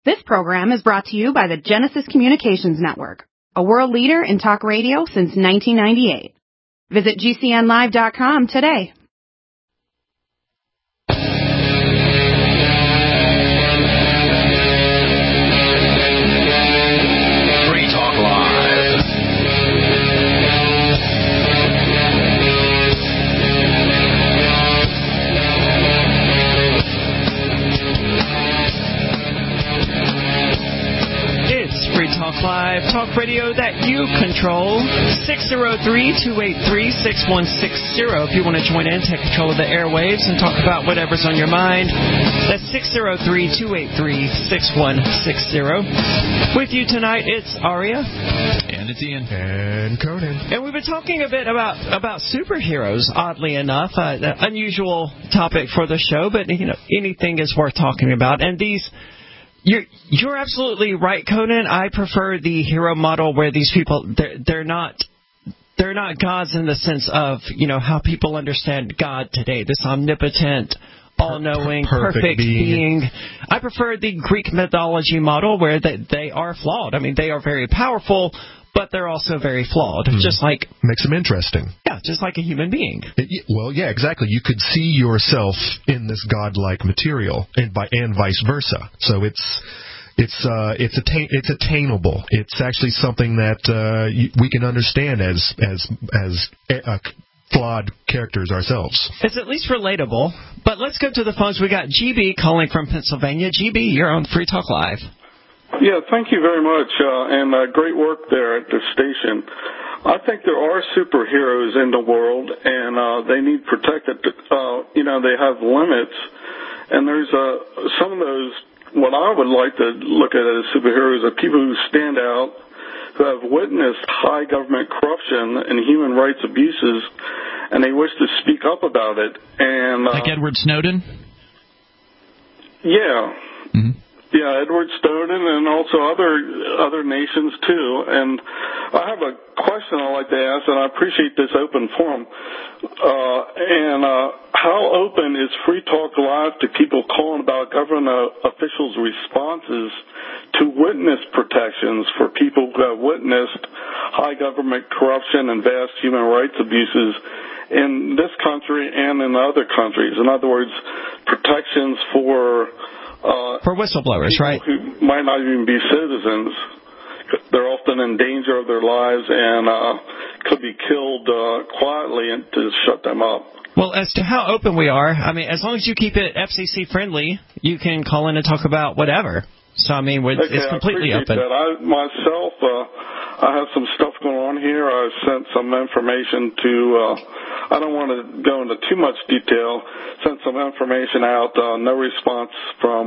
This program is brought to you by the Genesis Communications Network, a world leader in talk radio since 1998. Visit GCNlive.com today. Free Talk Live. It's Free Talk Live, talk radio that you control. 603-283-6160. If you want to join in, take control of the airwaves and talk about whatever's on your mind. That's 603-283-6160. With you tonight, it's Aria. And it's Ian. And Conan. And we've been talking a bit about superheroes, oddly enough. Unusual topic for the show, but anything is worth talking about. And these... You're absolutely right, Conan. I prefer the hero model where these people they're not gods in the sense of how people understand God today. This omnipotent, all-knowing, perfect being. I prefer the Greek mythology model where they are flawed. I mean, they are very powerful, but they're also very flawed. Just like makes them interesting. Yeah, just like a human being. Well, yeah, exactly. You could see yourself in this godlike material, and vice versa. So it's attainable. It's actually something that we can understand as flawed characters ourselves. It's at least relatable. But let's go to the phones. We got GB calling from Pennsylvania. GB, you're on Free Talk Live. Yeah, thank you very much, and great work there at the station. I think there are superheroes in the world, and they need protected. They have limits, and there's some of those. What I would like to look at as superheroes are people who stand out, who have witnessed high government corruption and human rights abuses, and they wish to speak up about it. And like Edward Snowden. Yeah. Mm-hmm. Yeah, Edward Snowden and also other nations too. And I have a question I'd like to ask, and I appreciate this open forum. How open is Free Talk Live to people calling about government officials' responses to witness protections for people who have witnessed high government corruption and vast human rights abuses in this country and in other countries? In other words, protections for whistleblowers, right? Who might not even be citizens. They're often in danger of their lives and could be killed quietly and to shut them up. Well, as to how open we are, I mean, as long as you keep it FCC friendly, you can call in and talk about whatever. So, I mean, it's completely open. That. I have some stuff going on here. I sent some information to, I don't want to go into too much detail, sent some information out, no response from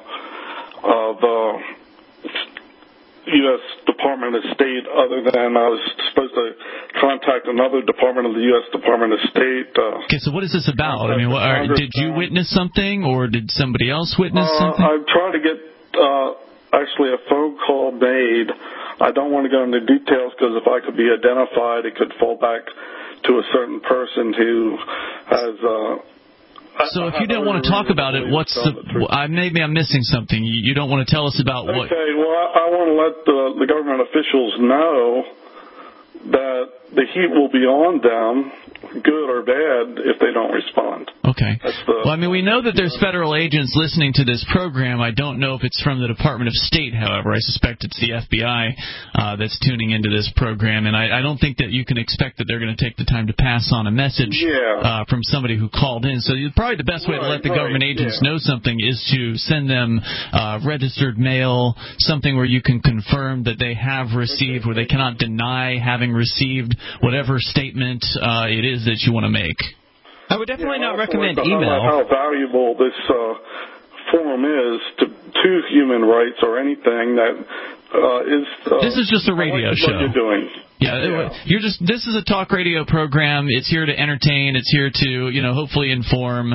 U.S. Department of State other than I was supposed to contact another department of the U.S. Department of State. Okay, so what is this about? I mean, did you witness something or did somebody else witness something? I've tried to get actually a phone call made. I don't want to go into details because if I could be identified, it could fall back to a certain person who has... So if you don't want to talk about it, maybe I'm missing something. You don't want to tell us about what... Okay, well, I want to let the government officials know that the heat will be on them, good or bad, if they don't respond. Okay. Well, I mean, we know that there's federal agents listening to this program. I don't know if it's from the Department of State, however. I suspect it's the FBI that's tuning into this program, and I don't think that you can expect that they're going to take the time to pass on a message from somebody who called in. So probably the best way to let the government agents know something is to send them registered mail, something where you can confirm that they have received, where they cannot deny having received whatever statement it is that you want to make. I would definitely not recommend email. How valuable this forum is to human rights or anything that is... this is just a radio show. What you're doing. Yeah, you're just. This is a talk radio program. It's here to entertain. It's here to, hopefully inform.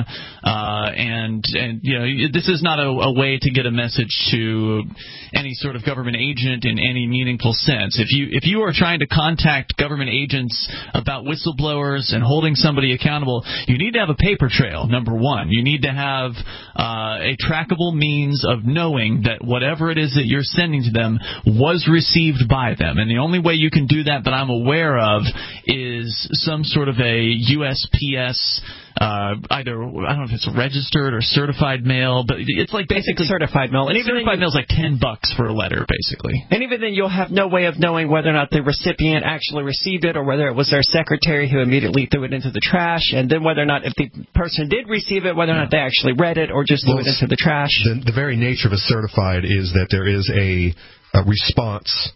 And this is not a way to get a message to any sort of government agent in any meaningful sense. If you are trying to contact government agents about whistleblowers and holding somebody accountable, you need to have a paper trail. Number one, you need to have a trackable means of knowing that whatever it is that you're sending to them was received by them. And the only way you can do that I'm aware of is some sort of a USPS, either, I don't know if it's registered or certified mail, but it's like basically certified mail. And even certified mail is like $10 for a letter, basically. And even then, you'll have no way of knowing whether or not the recipient actually received it or whether it was their secretary who immediately threw it into the trash, and then whether or not, if the person did receive it, whether or not they actually read it or just threw it into the trash. The very nature of a certified is that there is a response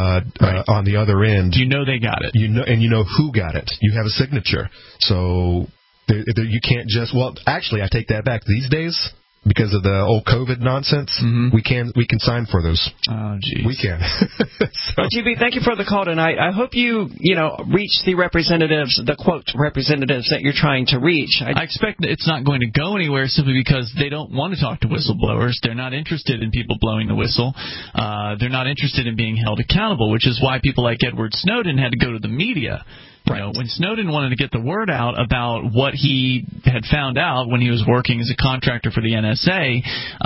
on the other end. You know they got it. And you know who got it. You have a signature. So you can't just... Well, actually, I take that back. These days, because of the old COVID nonsense, we can sign for those. Oh, geez. We can. Well, GB, thank you for the call tonight. I hope you reach the representatives, the quote representatives that you're trying to reach. I expect it's not going to go anywhere simply because they don't want to talk to whistleblowers. They're not interested in people blowing the whistle. They're not interested in being held accountable, which is why people like Edward Snowden had to go to the media. When Snowden wanted to get the word out about what he had found out when he was working as a contractor for the NSA,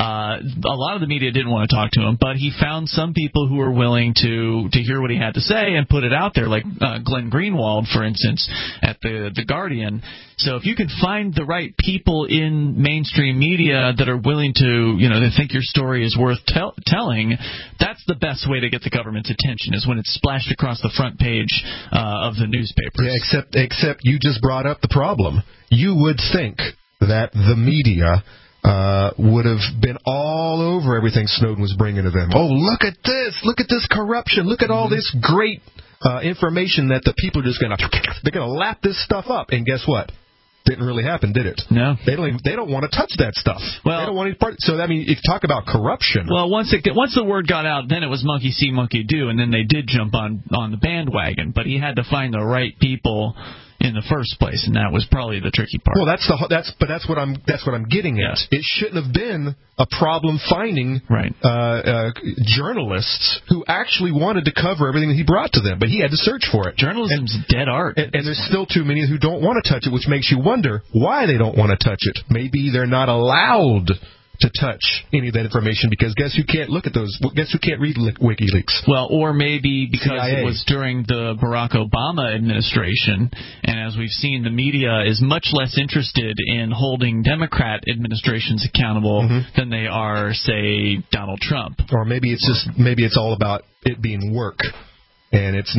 a lot of the media didn't want to talk to him, but he found some people who were willing to hear what he had to say and put it out there, like Glenn Greenwald, for instance, at the Guardian. So if you can find the right people in mainstream media that are willing to, that think your story is worth telling, that's the best way to get the government's attention, is when it's splashed across the front page of the newspaper. Yeah, except you just brought up the problem. You would think that the media would have been all over everything Snowden was bringing to them. Oh, look at this corruption, look at all this great information that the people are just going to lap this stuff up. And guess what? Didn't really happen, did it? No. They don't want to touch that stuff. Well, they don't want any part. So, I mean, if you talk about corruption. Well, once the word got out, then it was monkey see, monkey do, and then they did jump on the bandwagon. But he had to find the right people in the first place, and that was probably the tricky part. Well, that's what I'm getting at. It shouldn't have been a problem finding journalists who actually wanted to cover everything that he brought to them, but he had to search for it. Journalism's dead art, and there's still too many who don't want to touch it, which makes you wonder why they don't want to touch it. Maybe they're not allowed to touch any of that information, because guess who can't look at those? Guess who can't read WikiLeaks? Well, or maybe because CIA. It was during the Barack Obama administration, and as we've seen, the media is much less interested in holding Democrat administrations accountable than they are, say, Donald Trump. Or maybe it's all about it being work. And it's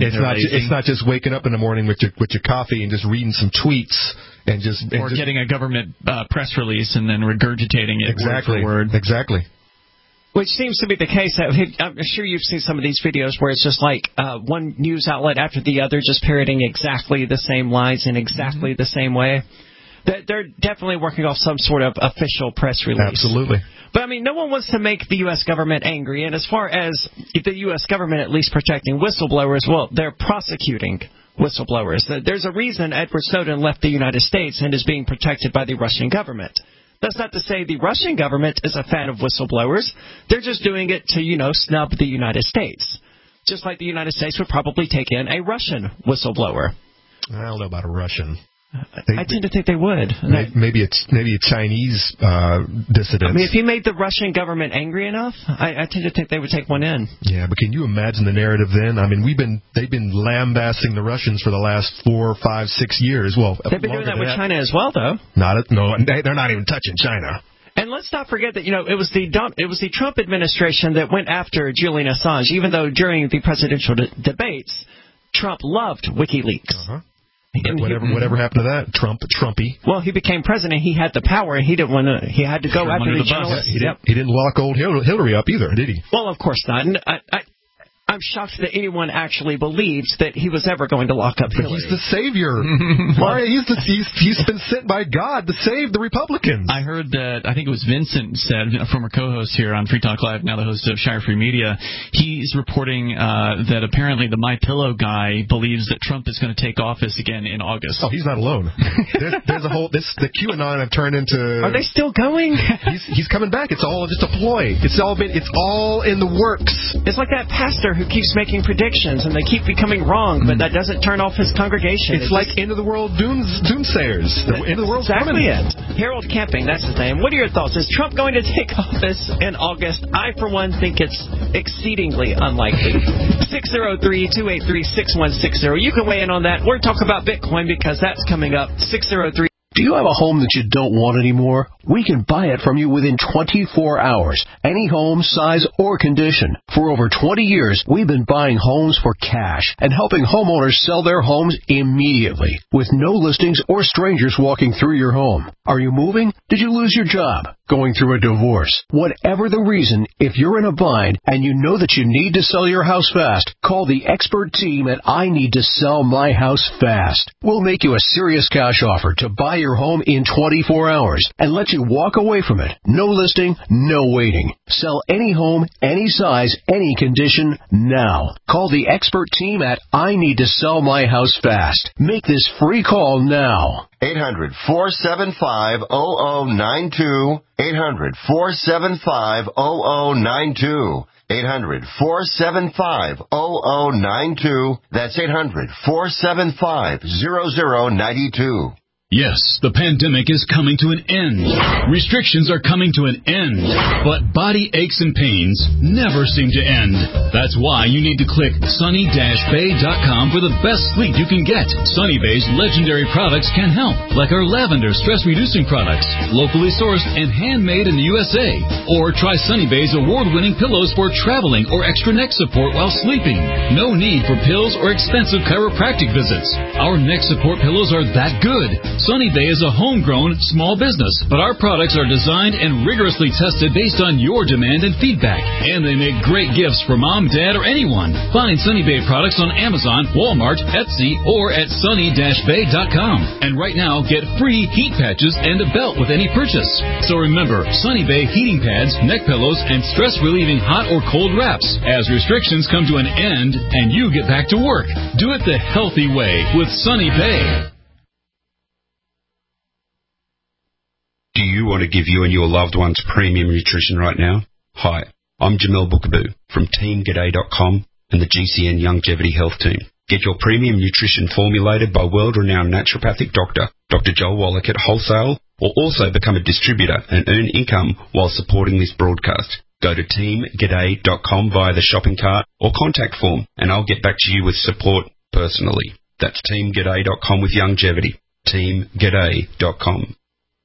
not just waking up in the morning with your coffee and just reading some tweets and getting a government press release and then regurgitating it word for word. Exactly. Which seems to be the case. I'm sure you've seen some of these videos where it's just like one news outlet after the other just parroting exactly the same lines in exactly the same way. They're definitely working off some sort of official press release. Absolutely. But, I mean, no one wants to make the U.S. government angry. And as far as the U.S. government at least protecting whistleblowers, well, they're prosecuting whistleblowers. There's a reason Edward Snowden left the United States and is being protected by the Russian government. That's not to say the Russian government is a fan of whistleblowers. They're just doing it to, snub the United States. Just like the United States would probably take in a Russian whistleblower. I don't know about a Russian. I tend to think they would. Maybe a Chinese dissident. I mean, if you made the Russian government angry enough, I tend to think they would take one in. Yeah, but can you imagine the narrative then? I mean, they've been lambasting the Russians for the last 4, 5, 6 years. Well, they've been doing that with China as well, though. No, they're not even touching China. And let's not forget that, it was the Trump administration that went after Julian Assange, even though during the presidential debates, Trump loved WikiLeaks. Whatever happened to that? Trumpy. Well, he became president. He had the power. He didn't want to. He had to go after the journalists. He didn't lock old Hillary up either, did he? Well, of course not. And I'm shocked that anyone actually believes that he was ever going to lock up Hillary. He's the savior. He's been sent by God to save the Republicans. I heard that, I think it was Vincent said, a former co-host here on Free Talk Live, now the host of Shire Free Media, he's reporting that apparently the MyPillow guy believes that Trump is going to take office again in August. Oh, he's not alone. There's a whole, the QAnon have turned into... Are they still going? He's coming back. It's all just a ploy. It's all in the works. It's like that pastor who keeps making predictions and they keep becoming wrong, but that doesn't turn off his congregation. It's like end of the world doomsayers. The end of the world's exactly coming. It. Harold Camping, that's his name. What are your thoughts? Is Trump going to take office in August? I, for one, think it's exceedingly unlikely. 603-283-6160. You can weigh in on that. We're talking about Bitcoin because that's coming up. 603. Do you have a home that you don't want anymore? We can buy it from you within 24 hours. Any home, size, or condition. For over 20 years, we've been buying homes for cash and helping homeowners sell their homes immediately with no listings or strangers walking through your home. Are you moving? Did you lose your job? Going through a divorce? Whatever the reason, if you're in a bind and you know that you need to sell your house fast, call the expert team at I Need to Sell My House Fast. We'll make you a serious cash offer to buy your home in 24 hours and let you walk away from it. No listing, no waiting. Sell any home, any size, any condition, now. Call the expert team at I Need to Sell My House Fast. Make this free call now. 800-475-0092. 800-475-0092. 800-475-0092. That's 800-475-0092. Yes, the pandemic is coming to an end. Restrictions are coming to an end. But body aches and pains never seem to end. That's why you need to click sunny-bay.com for the best sleep you can get. Sunny Bay's legendary products can help, like our lavender stress-reducing products, locally sourced and handmade in the USA. Or try Sunny Bay's award-winning pillows for traveling or extra neck support while sleeping. No need for pills or expensive chiropractic visits. Our neck support pillows are that good. Sunny Bay is a homegrown small business, but our products are designed and rigorously tested based on your demand and feedback. And they make great gifts for mom, dad, or anyone. Find Sunny Bay products on Amazon, Walmart, Etsy, or at sunny-bay.com. And right now, get free heat patches and a belt with any purchase. So remember, Sunny Bay heating pads, neck pillows, and stress-relieving hot or cold wraps. As restrictions come to an end and you get back to work, do it the healthy way with Sunny Bay. Do you want to give you and your loved ones premium nutrition right now? Hi, I'm Jamel Bookaboo from TeamGaday.com and the GCN Longevity Health Team. Get your premium nutrition formulated by world-renowned naturopathic doctor, Dr. Joel Wallach at Wholesale, or also become a distributor and earn income while supporting this broadcast. Go to TeamGaday.com via the shopping cart or contact form, and I'll get back to you with support personally. That's TeamGaday.com with longevity. TeamGaday.com.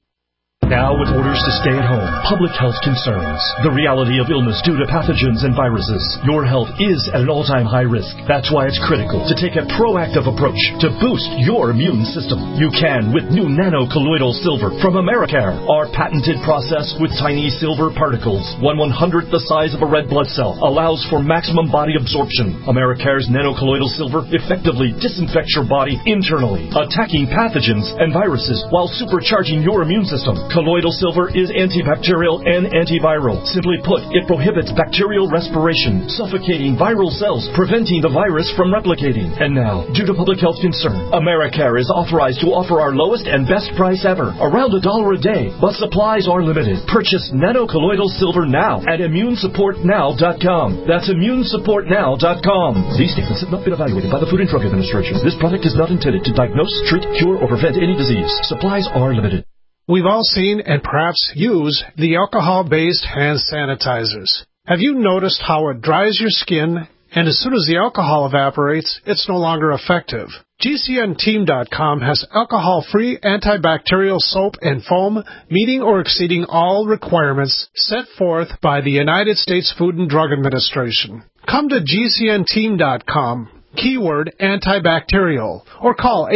Now with orders to stay at home, public health concerns, the reality of illness due to pathogens and viruses, your health is at an all-time high risk. That's why it's critical to take a proactive approach to boost your immune system. You can with new nano-colloidal silver from Americare. Our patented process with tiny silver particles, 1/100th the size of a red blood cell, allows for maximum body absorption. Americare's nano-colloidal silver effectively disinfects your body internally, attacking pathogens and viruses while supercharging your immune system. Colloidal silver is antibacterial and antiviral. Simply put, it prohibits bacterial respiration, suffocating viral cells, preventing the virus from replicating. And now, due to public health concern, Americare is authorized to offer our lowest and best price ever, around $1 a day, but supplies are limited. Purchase nano-colloidal silver now at immunesupportnow.com. That's immunesupportnow.com. These statements have not been evaluated by the Food and Drug Administration. This product is not intended to diagnose, treat, cure, or prevent any disease. Supplies are limited. We've all seen and perhaps use the alcohol-based hand sanitizers. Have you noticed how it dries your skin, and as soon as the alcohol evaporates, it's no longer effective? GCNteam.com has alcohol-free antibacterial soap and foam meeting or exceeding all requirements set forth by the United States Food and Drug Administration. Come to GCNteam.com. Keyword antibacterial, or call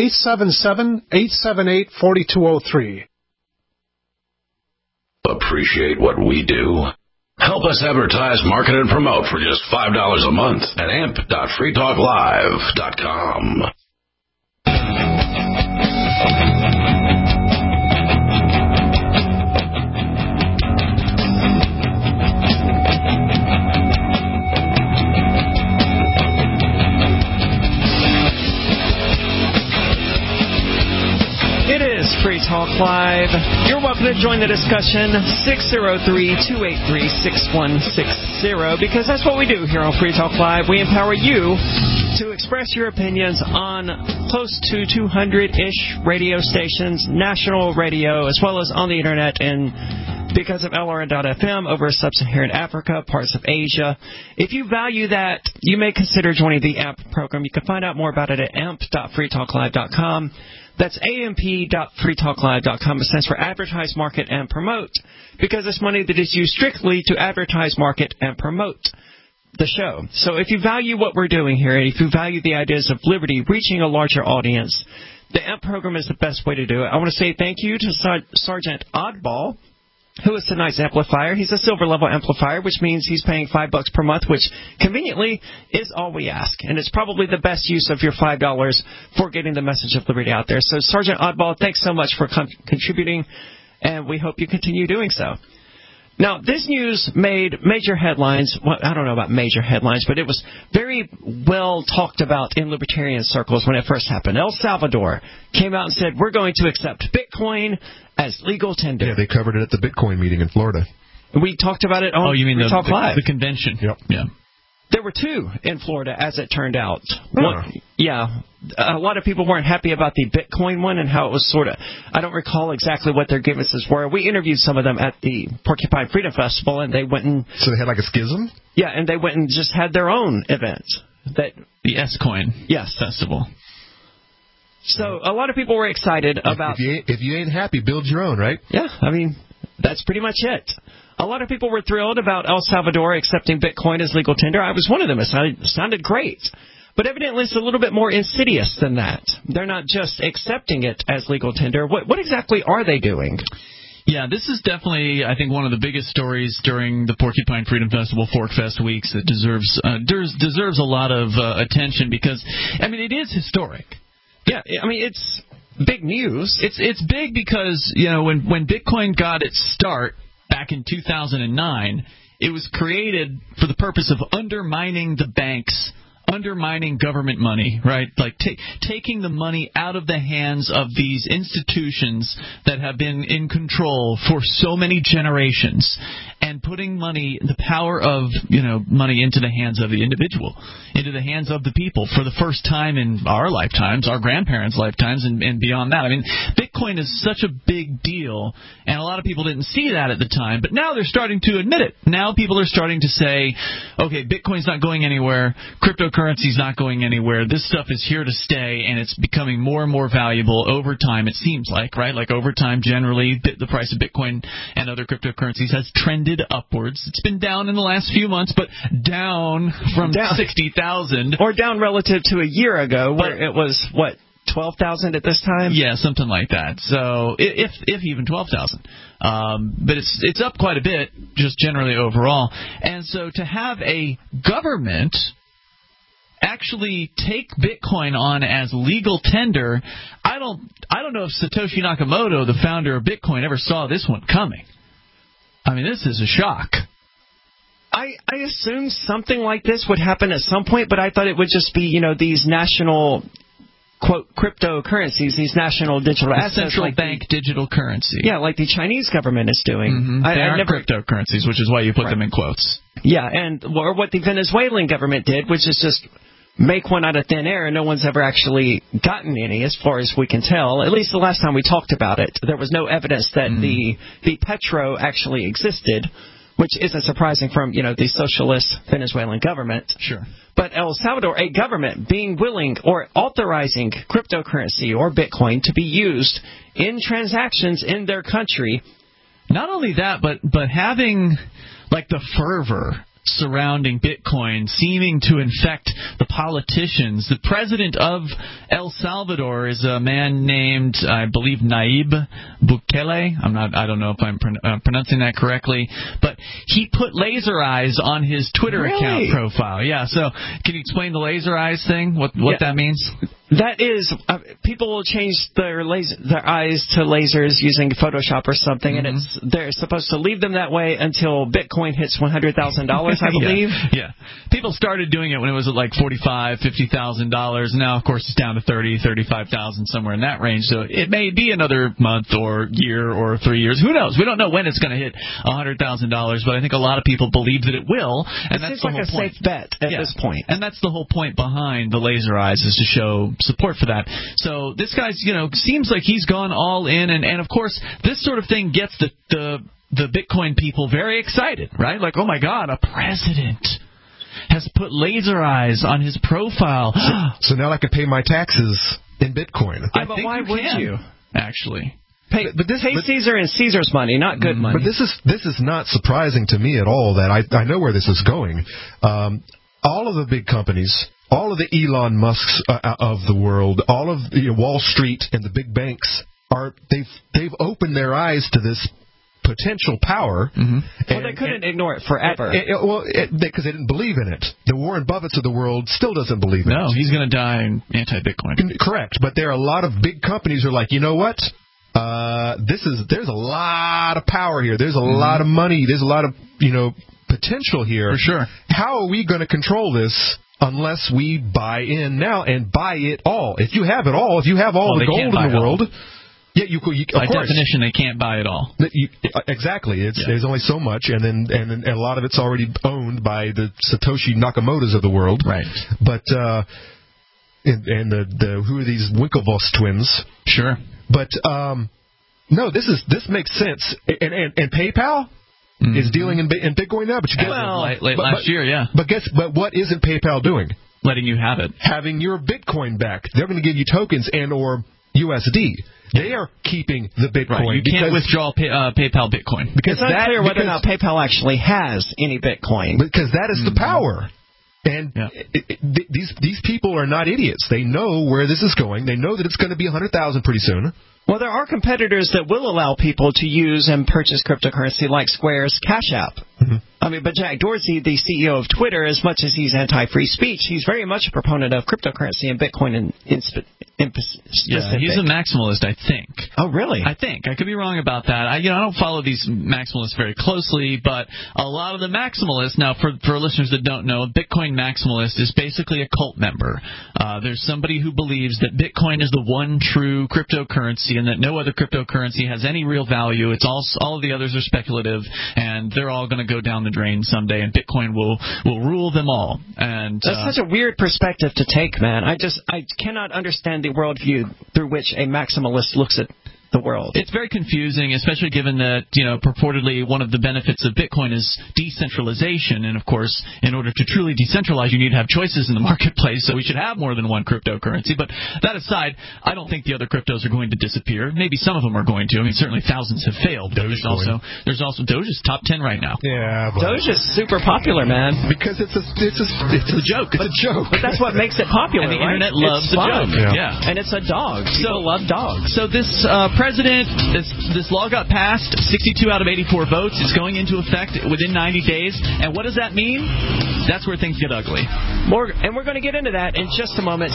877-878-4203. Appreciate what we do? Help us advertise, market, and promote for just $5 a month at amp.freetalklive.com. Free Talk Live. You're welcome to join the discussion, 603-283-6160, because that's what we do here on Free Talk Live. We empower you to express your opinions on close to 200-ish radio stations, national radio, as well as on the Internet, and because of LRN.FM over Sub-Saharan Africa, parts of Asia. If you value that, you may consider joining the AMP program. You can find out more about it at amp.freetalklive.com. That's amp.freetalklive.com. It stands for Advertise, Market, and Promote, because it's money that is used strictly to advertise, market, and promote the show. So if you value what we're doing here, and if you value the ideas of liberty, reaching a larger audience, the AMP program is the best way to do it. I want to say thank you to Sergeant Oddball, who is tonight's amplifier. He's a silver level amplifier, which means he's paying $5 per month, which conveniently is all we ask. And it's probably the best use of your $5 for getting the message of liberty out there. So Sergeant Oddball, thanks so much for contributing, and we hope you continue doing so. Now, this news made major headlines. Well, I don't know about major headlines, but it was very well talked about in libertarian circles when it first happened. El Salvador came out and said, we're going to accept Bitcoin as legal tender. Yeah, they covered it at the Bitcoin meeting in Florida. We talked about it on Free Talk Live. The convention. Yep. Yeah. There were two in Florida, as it turned out. One, a lot of people weren't happy about the Bitcoin one and how it was sort of, I don't recall exactly what their grievances were. We interviewed some of them at the Porcupine Freedom Festival, and they went and... So they had like a schism? Yeah, and they went and just had their own event. The S-Coin Festival. So a lot of people were excited about... If you ain't happy, build your own, right? Yeah, I mean, that's pretty much it. A lot of people were thrilled about El Salvador accepting Bitcoin as legal tender. I was one of them. It sounded great. But evidently it's a little bit more insidious than that. They're not just accepting it as legal tender. What exactly are they doing? Yeah, this is definitely, I think, one of the biggest stories during the Porcupine Freedom Festival Fork Fest weeks that deserves a lot of attention because, I mean, it is historic. Yeah, I mean, it's big news. It's big because, you know, when Bitcoin got its start back in 2009, it was created for the purpose of undermining the banks, undermining government money, right? Like taking the money out of the hands of these institutions that have been in control for so many generations and putting money, the power of, you know, money into the hands of the individual, into the hands of the people for the first time in our lifetimes, our grandparents' lifetimes, and beyond that. I mean, Bitcoin is such a big deal, and a lot of people didn't see that at the time, but now they're starting to admit it. Now people are starting to say, okay, Bitcoin's not going anywhere, cryptocurrency's not going anywhere, this stuff is here to stay, and it's becoming more and more valuable over time, it seems like, right? Like over time, generally, the price of Bitcoin and other cryptocurrencies has trended upwards. It's been down in the last few months, but down from 60,000. Or down relative to a year ago, where it was, 12,000 at this time? Yeah, something like that. So, if even 12,000. But it's up quite a bit, just generally overall. And so to have a government actually take Bitcoin on as legal tender, I don't know if Satoshi Nakamoto, the founder of Bitcoin, ever saw this one coming. I mean, this is a shock. I assumed something like this would happen at some point, but I thought it would just be, you know, these national, quote, cryptocurrencies, these national digital assets. Central like bank digital currency. Yeah, like the Chinese government is doing. Mm-hmm. They aren't cryptocurrencies, which is why you put them in quotes. Yeah, or what the Venezuelan government did, which is just make one out of thin air, and no one's ever actually gotten any, as far as we can tell. At least the last time we talked about it, there was no evidence that the petro actually existed, which isn't surprising from, you know, the socialist Venezuelan government. Sure. But El Salvador, a government being willing or authorizing cryptocurrency or Bitcoin to be used in transactions in their country. Not only that, but having like the fervor surrounding Bitcoin seeming to infect the politicians. The president of El Salvador is a man named, I believe, Nayib Bukele. I don't know if I'm pronouncing that correctly, but he put laser eyes on his Twitter account profile. Yeah, so can you explain the laser eyes thing? What that means? That is, people will change their eyes to lasers using Photoshop or something, and they're supposed to leave them that way until Bitcoin hits $100,000, I believe. Yeah. People started doing it when it was at like $45,000, $50,000. Now, of course, it's down to $30,000, $35,000, somewhere in that range. So it may be another month or year or 3 years. Who knows? We don't know when it's going to hit $100,000, but I think a lot of people believe that it will, and that's the whole point. It's like a safe bet at this point. And that's the whole point behind the laser eyes, is to show support for that. So this guy's, seems like he's gone all in, and of course, this sort of thing gets the Bitcoin people very excited, right? Like, oh my God, a president has put laser eyes on his profile. So now I can pay my taxes in Bitcoin. Yeah, but why would you? Actually. Pay Caesar and Caesar's money, not good money. But this is not surprising to me at all. That I know where this is going. All of the big companies, all of the Elon Musks of the world, all of Wall Street and the big banks they've opened their eyes to this potential power. Well, they couldn't ignore it forever. Because they didn't believe in it. The Warren Buffetts of the world still doesn't believe in it. No, he's going to die anti-Bitcoin. Correct, but there are a lot of big companies who are like, you know what? There's a lot of power here. There's a lot of money. There's a lot of potential here. For sure. How are we going to control this unless we buy in now and buy it all? If you have it all, if you have all the gold in the world, yeah, you by definition they can't buy it all. Exactly. There's only so much, and then a lot of it's already owned by the Satoshi Nakamoto's of the world. Right. But and the who are these Winklevoss twins? Sure. But no, this makes sense. And PayPal is dealing in Bitcoin now, but last year, yeah. But what isn't PayPal doing? Letting you have it. Having your Bitcoin back. They're going to give you tokens and or USD. They are keeping the Bitcoin. Right. You can't withdraw PayPal Bitcoin. Because it's not clear whether or not PayPal actually has any Bitcoin. Because that is the power. And these people are not idiots. They know where this is going. They know that it's going to be 100,000 pretty soon. Well, there are competitors that will allow people to use and purchase cryptocurrency, like Square's Cash App. But Jack Dorsey, the CEO of Twitter, as much as he's anti-free speech, he's very much a proponent of cryptocurrency and Bitcoin in specific. Yeah, he's a maximalist, I think. Oh, really? I think. I could be wrong about that. I don't follow these maximalists very closely, but a lot of the maximalists, now for listeners that don't know, Bitcoin maximalist is basically a cult member. There's somebody who believes that Bitcoin is the one true cryptocurrency and that no other cryptocurrency has any real value. It's all of the others are speculative, and they're all going to go down the drain someday, and Bitcoin will rule them all. And that's such a weird perspective to take, man. I cannot understand the worldview through which a maximalist looks at the world. It's very confusing, especially given that, purportedly one of the benefits of Bitcoin is decentralization. And, of course, in order to truly decentralize, you need to have choices in the marketplace, so we should have more than one cryptocurrency. But that aside, I don't think the other cryptos are going to disappear. Maybe some of them are going to. I mean, certainly thousands have failed. There's also Doge is top 10 right now. Yeah, Doge is super popular, man. Because it's a joke. It's a joke. But that's what makes it popular, and the internet loves the joke. Yeah. And it's a dog. People love dogs. So this president, this law got passed, 62 out of 84 votes. It's going into effect within 90 days. And what does that mean? That's where things get ugly. And we're going to get into that in just a moment.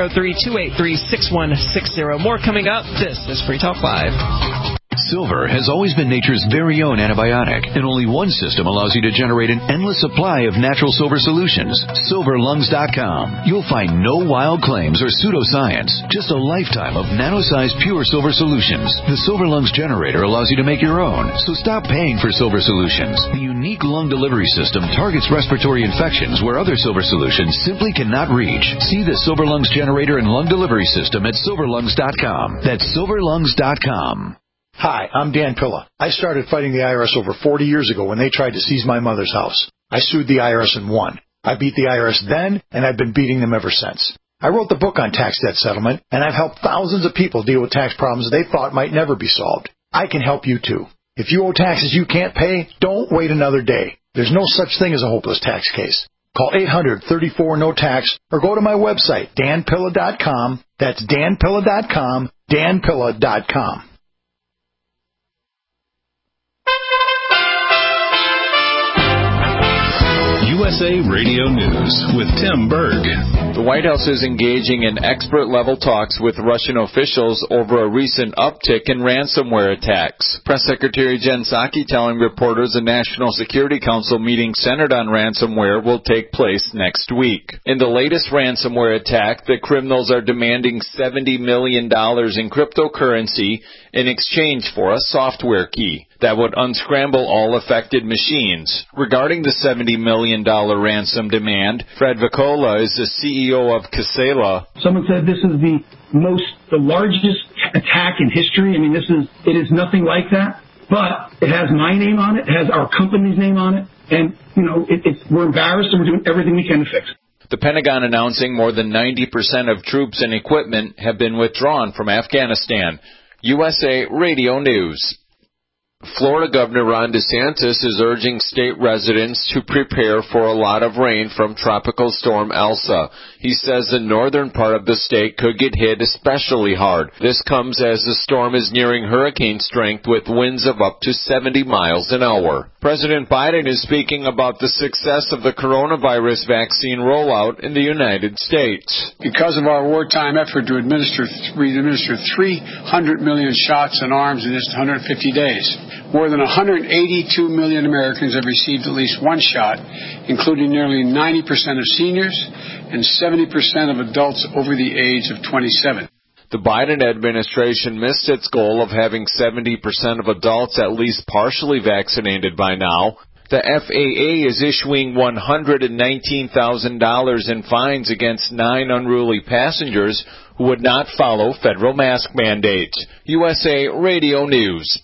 603-283-6160. More coming up. This is Free Talk Live. Silver has always been nature's very own antibiotic, and only one system allows you to generate an endless supply of natural silver solutions. SilverLungs.com. You'll find no wild claims or pseudoscience, just a lifetime of nano-sized pure silver solutions. The Silver Lungs generator allows you to make your own, so stop paying for silver solutions. The unique lung delivery system targets respiratory infections where other silver solutions simply cannot reach. See the Silver Lungs generator and lung delivery system at SilverLungs.com. That's SilverLungs.com. Hi, I'm Dan Pilla. I started fighting the IRS over 40 years ago when they tried to seize my mother's house. I sued the IRS and won. I beat the IRS then, and I've been beating them ever since. I wrote the book on tax debt settlement, and I've helped thousands of people deal with tax problems they thought might never be solved. I can help you too. If you owe taxes you can't pay, don't wait another day. There's no such thing as a hopeless tax case. Call 800-34-NO-TAX or go to my website, danpilla.com. That's danpilla.com, danpilla.com. USA Radio News with Tim Berg. The White House is engaging in expert-level talks with Russian officials over a recent uptick in ransomware attacks. Press Secretary Jen Psaki telling reporters a National Security Council meeting centered on ransomware will take place next week. In the latest ransomware attack, the criminals are demanding $70 million in cryptocurrency in exchange for a software key that would unscramble all affected machines. Regarding the $70 million ransom demand, Fred Vicola is the CEO of Kaseya. Someone said this is the largest attack in history. I mean, it is nothing like that, but it has my name on it, it has our company's name on it, and, we're embarrassed and we're doing everything we can to fix it. The Pentagon announcing more than 90% of troops and equipment have been withdrawn from Afghanistan. USA Radio News. Florida Governor Ron DeSantis is urging state residents to prepare for a lot of rain from Tropical Storm Elsa. He says the northern part of the state could get hit especially hard. This comes as the storm is nearing hurricane strength with winds of up to 70 miles an hour. President Biden is speaking about the success of the coronavirus vaccine rollout in the United States. Because of our wartime effort to administer 300 million shots and arms in just 150 days. More than 182 million Americans have received at least one shot, including nearly 90% of seniors and 70% of adults over the age of 27. The Biden administration missed its goal of having 70% of adults at least partially vaccinated by now. The FAA is issuing $119,000 in fines against 9 unruly passengers who would not follow federal mask mandates. USA Radio News.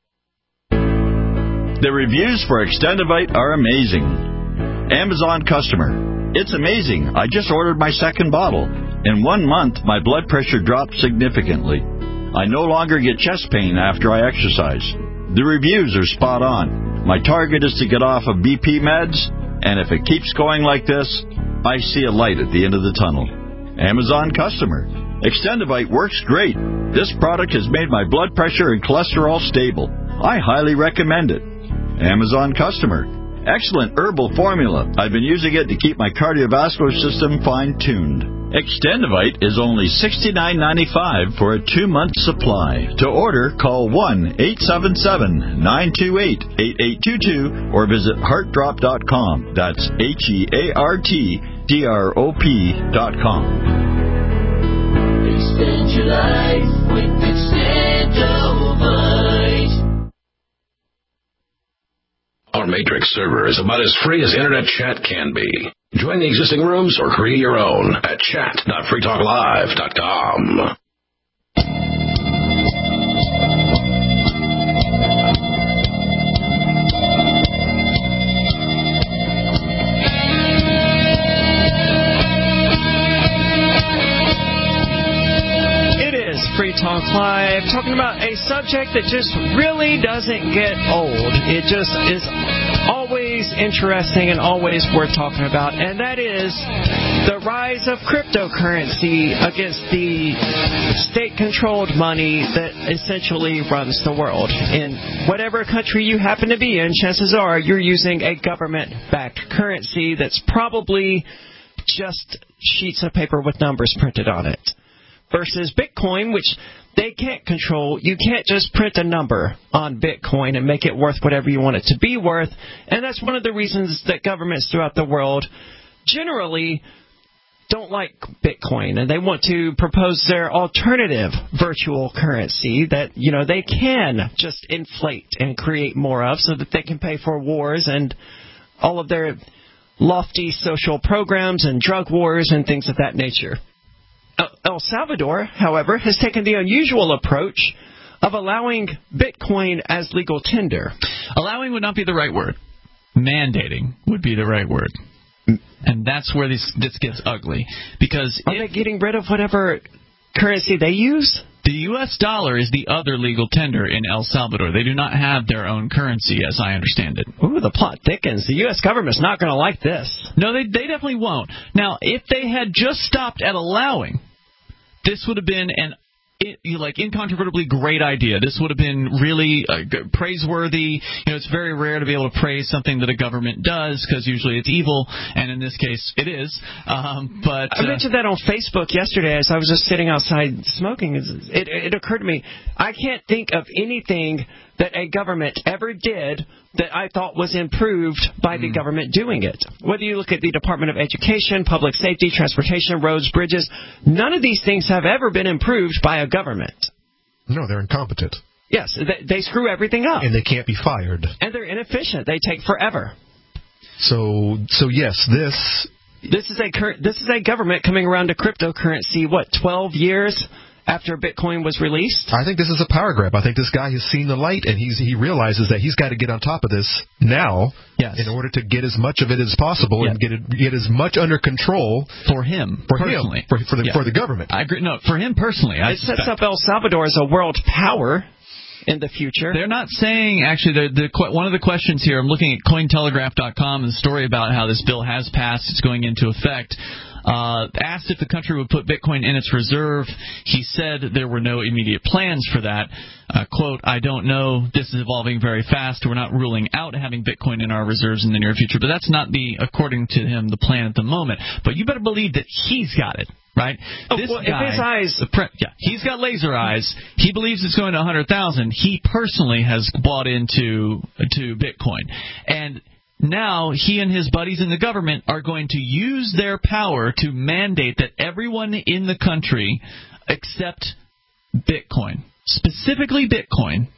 The reviews for Extendivite are amazing. Amazon customer. It's amazing. I just ordered my second bottle. In 1 month, my blood pressure dropped significantly. I no longer get chest pain after I exercise. The reviews are spot on. My target is to get off of BP meds, and if it keeps going like this, I see a light at the end of the tunnel. Amazon customer. Extendivite works great. This product has made my blood pressure and cholesterol stable. I highly recommend it. Amazon customer. Excellent herbal formula. I've been using it to keep my cardiovascular system fine-tuned. Extendivite is only $69.95 for a 2-month supply. To order, call 1-877-928-8822 or visit heartdrop.com. That's HEARTDROP.com. Extend your life with Extendivite. Our Matrix server is about as free as internet chat can be. Join the existing rooms or create your own at chat.freetalklive.com. Free Talk Live, talking about a subject that just really doesn't get old. It just is always interesting and always worth talking about, and that is the rise of cryptocurrency against the state-controlled money that essentially runs the world. In whatever country you happen to be in, chances are you're using a government-backed currency that's probably just sheets of paper with numbers printed on it. Versus Bitcoin, which they can't control. You can't just print a number on Bitcoin and make it worth whatever you want it to be worth. And that's one of the reasons that governments throughout the world generally don't like Bitcoin. And they want to propose their alternative virtual currency that, they can just inflate and create more of so that they can pay for wars and all of their lofty social programs and drug wars and things of that nature. El Salvador, however, has taken the unusual approach of allowing Bitcoin as legal tender. Allowing would not be the right word. Mandating would be the right word. And that's where this gets ugly. Because are they getting rid of whatever currency they use? The U.S. dollar is the other legal tender in El Salvador. They do not have their own currency, as I understand it. Ooh, the plot thickens. The U.S. government's not going to like this. No, they definitely won't. Now, if they had just stopped at allowing, this would have been an incontrovertibly great idea. This would have been really praiseworthy. It's very rare to be able to praise something that a government does because usually it's evil, and in this case, it is. But I mentioned that on Facebook yesterday as I was just sitting outside smoking. It occurred to me, I can't think of anything that a government ever did that I thought was improved by the government doing it. Whether you look at the Department of Education, Public Safety, Transportation, Roads, Bridges, none of these things have ever been improved by a government. No, they're incompetent. Yes, they screw everything up. And they can't be fired. And they're inefficient. They take forever. So yes, This is a government coming around to cryptocurrency, 12 years after Bitcoin was released? I think this is a power grab. I think this guy has seen the light, and he realizes that he's got to get on top of this now in order to get as much of it as possible and get as much under control for him personally. For the government. I agree. No, for him personally. It sets up El Salvador as a world power in the future. They're not saying, actually, one of the questions here, I'm looking at Cointelegraph.com and the story about how this bill has passed, it's going into effect. Asked if the country would put Bitcoin in its reserve, he said there were no immediate plans for that. Quote, I don't know. This is evolving very fast. We're not ruling out having Bitcoin in our reserves in the near future. But that's not according to him, the plan at the moment. But you better believe that he's got it. Right? This guy, if his eyes... he's got laser eyes. He believes it's going to 100,000. He personally has bought into Bitcoin. And now he and his buddies in the government are going to use their power to mandate that everyone in the country accept Bitcoin, specifically Bitcoin.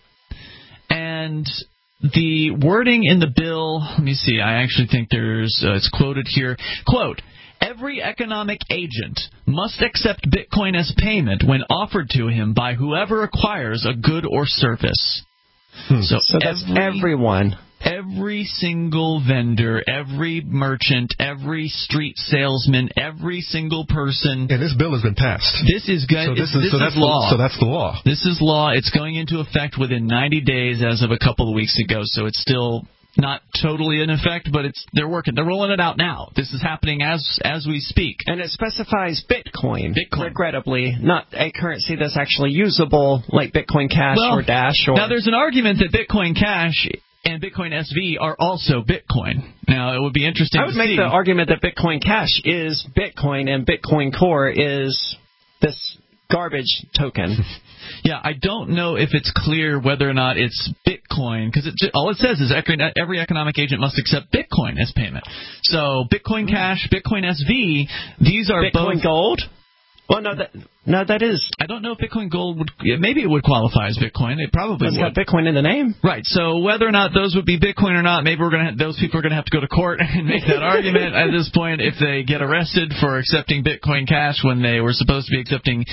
And the wording in the bill, let me see, I actually think it's quoted here, quote, every economic agent must accept Bitcoin as payment when offered to him by whoever acquires a good or service. So that's everyone. Every single vendor, every merchant, every street salesman, every single person. And this bill has been passed. This is good. This is law. So that's the law. This is law. It's going into effect within 90 days as of a couple of weeks ago. So it's still not totally in effect, but they're working. They're rolling it out now. This is happening as we speak. And it specifies Bitcoin. Regrettably, not a currency that's actually usable like Bitcoin Cash or Dash. Now, there's an argument that Bitcoin Cash and Bitcoin SV are also Bitcoin. Now, it would be interesting to see. I would make the argument that Bitcoin Cash is Bitcoin and Bitcoin Core is this garbage token. Yeah, I don't know if it's clear whether or not it's Bitcoin, because all it says is every economic agent must accept Bitcoin as payment. So Bitcoin Cash, Bitcoin SV, these are Bitcoin both... Gold? Well, no, that is... I don't know if Bitcoin Gold would... Maybe it would qualify as Bitcoin. It probably would. It's got Bitcoin in the name. Right. So whether or not those would be Bitcoin or not, maybe those people are going to have to go to court and make that argument at this point if they get arrested for accepting Bitcoin Cash when they were supposed to be accepting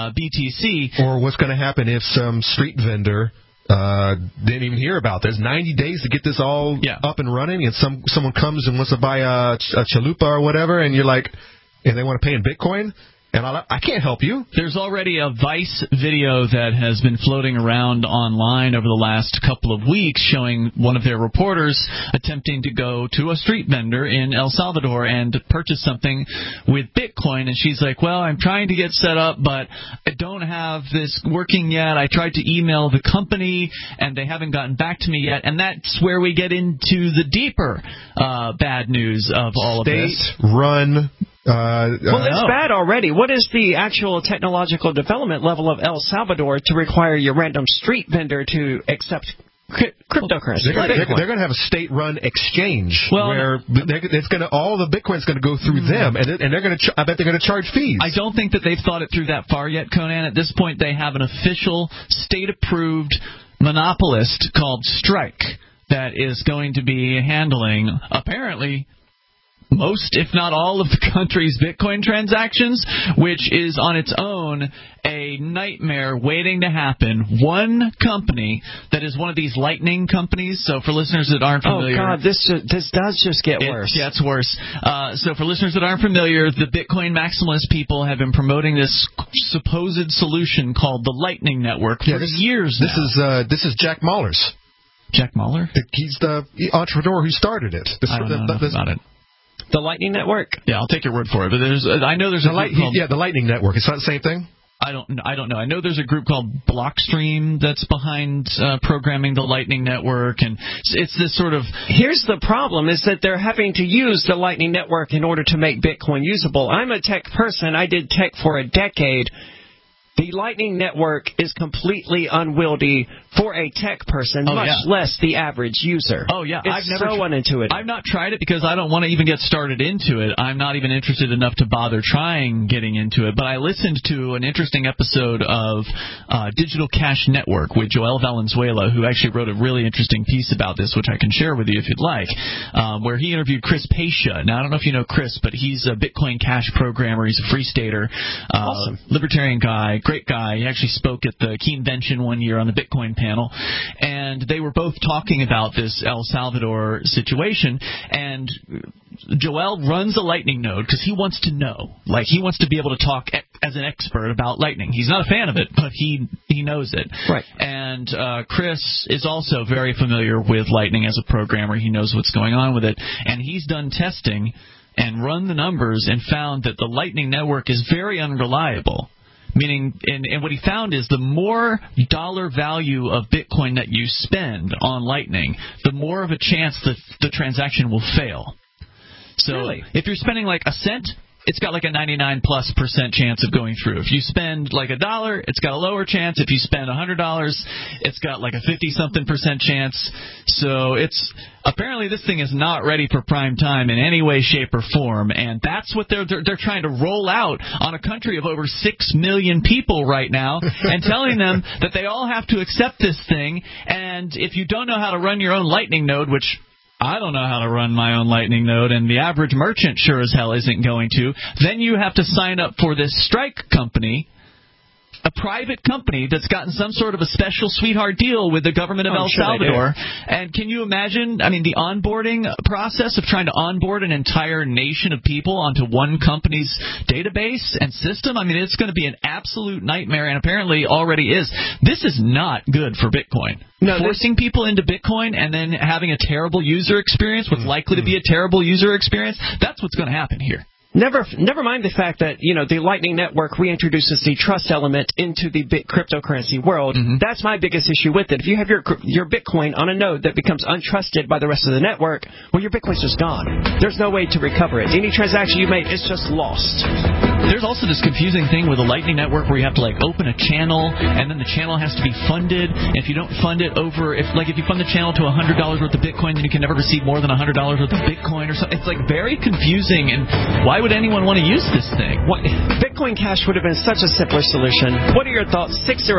BTC. Or what's going to happen if some street vendor... didn't even hear about this. 90 days to get this all up and running, and someone comes and wants to buy a chalupa or whatever, and you're like, and they want to pay in Bitcoin? And I can't help you. There's already a Vice video that has been floating around online over the last couple of weeks showing one of their reporters attempting to go to a street vendor in El Salvador and purchase something with Bitcoin. And she's like, well, I'm trying to get set up, but I don't have this working yet. I tried to email the company, and they haven't gotten back to me yet. And that's where we get into the deeper bad news of all of this. State-run... well, it's bad already. What is the actual technological development level of El Salvador to require your random street vendor to accept cryptocurrency? They're going to have a state-run exchange where all the Bitcoin's going to go through them, and they're going to. I bet they're going to charge fees. I don't think that they've thought it through that far yet, Conan. At this point, they have an official state-approved monopolist called Strike that is going to be handling apparently most, if not all, of the country's Bitcoin transactions, which is on its own a nightmare waiting to happen. One company that is one of these Lightning companies, so for listeners that aren't familiar... Oh, God, this does just get worse. Yeah, it's worse. So for listeners that aren't familiar, the Bitcoin maximalist people have been promoting this supposed solution called the Lightning Network for years now. This is Jack Mallers. Jack Mahler? He's the entrepreneur who started it. I don't know enough about it. The Lightning Network? Yeah, I'll take your word for it. But I know there's a group called... Yeah, the Lightning Network. It's not the same thing? I don't know. I know there's a group called Blockstream that's behind programming the Lightning Network, and it's this sort of... Here's the problem, is that they're having to use the Lightning Network in order to make Bitcoin usable. I'm a tech person. I did tech for a decade. The Lightning Network is completely unwieldy for a tech person, much less the average user. Oh, yeah. It's so unintuitive. I've not tried it because I don't want to even get started into it. I'm not even interested enough to bother trying getting into it. But I listened to an interesting episode of Digital Cash Network with Joel Valenzuela, who actually wrote a really interesting piece about this, which I can share with you if you'd like, where he interviewed Chris Pasha. Now, I don't know if you know Chris, but he's a Bitcoin Cash programmer. He's a free stater, awesome. Libertarian guy. Great guy. He actually spoke at the Keenvention one year on the Bitcoin panel, and they were both talking about this El Salvador situation, and Joel runs a Lightning node because he wants to know. Like, he wants to be able to talk as an expert about Lightning. He's not a fan of it, but he knows it. Right. And Chris is also very familiar with Lightning as a programmer. He knows what's going on with it, and he's done testing and run the numbers and found that the Lightning network is very unreliable. Meaning, and what he found is the more dollar value of Bitcoin that you spend on Lightning, the more of a chance that the transaction will fail. So if you're spending like a cent, it's got like a 99+% chance of going through. If you spend like $1, it's got a lower chance. If you spend $100, it's got like a 50-something% chance. So it's apparently this thing is not ready for prime time in any way, shape, or form, and that's what they're trying to roll out on a country of over 6 million people right now, and telling them that they all have to accept this thing. And if you don't know how to run your own Lightning node, which I don't know how to run my own Lightning node, and the average merchant sure as hell isn't going to, then you have to sign up for this Strike company, a private company that's gotten some sort of a special sweetheart deal with the government of El Salvador. And can you imagine, I mean, the onboarding process of trying to onboard an entire nation of people onto one company's database and system? I mean, it's going to be an absolute nightmare, and apparently already is. This is not good for Bitcoin. No, forcing people into Bitcoin and then having a terrible user experience, what's likely to be a terrible user experience, that's what's going to happen here. Never mind the fact that, the Lightning Network reintroduces the trust element into the cryptocurrency world. Mm-hmm. That's my biggest issue with it. If you have your Bitcoin on a node that becomes untrusted by the rest of the network, well, your Bitcoin's just gone. There's no way to recover it. Any transaction you make is just lost. There's also this confusing thing with the Lightning Network where you have to open a channel, and then the channel has to be funded. And if you don't fund it if you fund the channel to $100 worth of Bitcoin, then you can never receive more than $100 worth of Bitcoin or something. It's very confusing, and why would anyone want to use this thing? Bitcoin Cash would have been such a simpler solution. What are your thoughts?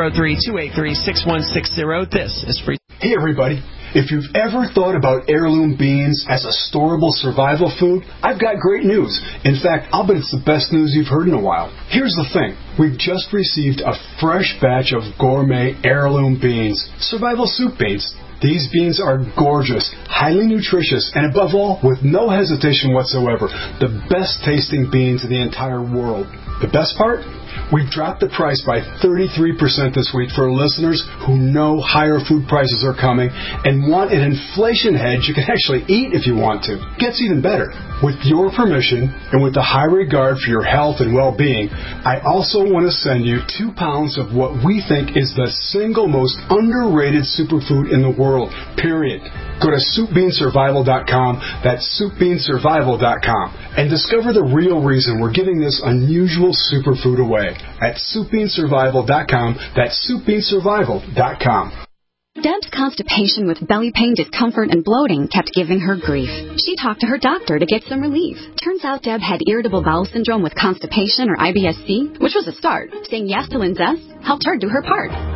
603-283-6160. This is free. Hey, everybody. If you've ever thought about heirloom beans as a storable survival food, I've got great news. In fact, I'll bet it's the best news you've heard in a while. Here's the thing. We've just received a fresh batch of gourmet heirloom beans, survival soup beans. These beans are gorgeous, highly nutritious, and above all, with no hesitation whatsoever, the best tasting beans in the entire world. The best part? We've dropped the price by 33% this week for listeners who know higher food prices are coming and want an inflation hedge you can actually eat if you want to. Gets even better. With your permission and with the high regard for your health and well-being, I also want to send you 2 pounds of what we think is the single most underrated superfood in the world, period. Go to SoupBeanSurvival.com, that's SoupBeanSurvival.com, and discover the real reason we're giving this unusual superfood away at SoupBeanSurvival.com, that's SoupBeanSurvival.com. Deb's constipation with belly pain, discomfort, and bloating kept giving her grief. She talked to her doctor to get some relief. Turns out Deb had irritable bowel syndrome with constipation, or IBS-C, which was a start. Saying yes to Linzess helped her do her part.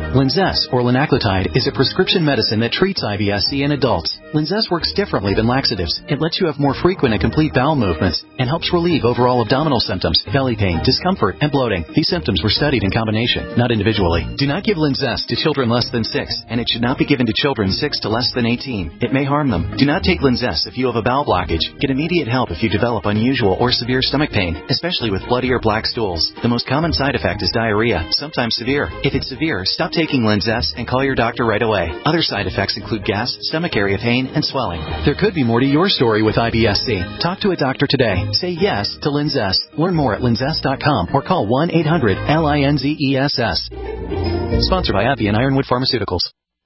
Linzess, or linaclotide, is a prescription medicine that treats IBS-C in adults. Linzess works differently than laxatives. It lets you have more frequent and complete bowel movements and helps relieve overall abdominal symptoms, belly pain, discomfort, and bloating. These symptoms were studied in combination, not individually. Do not give Linzess to children less than 6, and it should not be given to children 6 to less than 18. It may harm them. Do not take Linzess if you have a bowel blockage. Get immediate help if you develop unusual or severe stomach pain, especially with bloody or black stools. The most common side effect is diarrhea, sometimes severe. If it's severe, stop taking Linzess and call your doctor right away. Other side effects include gas, stomach area pain, and swelling. There could be more to your story with IBS-C. Talk to a doctor today. Say yes to Linzess. Learn more at linzess.com or call 1-800-LINZESS. Sponsored by AbbVie and Ironwood Pharmaceuticals.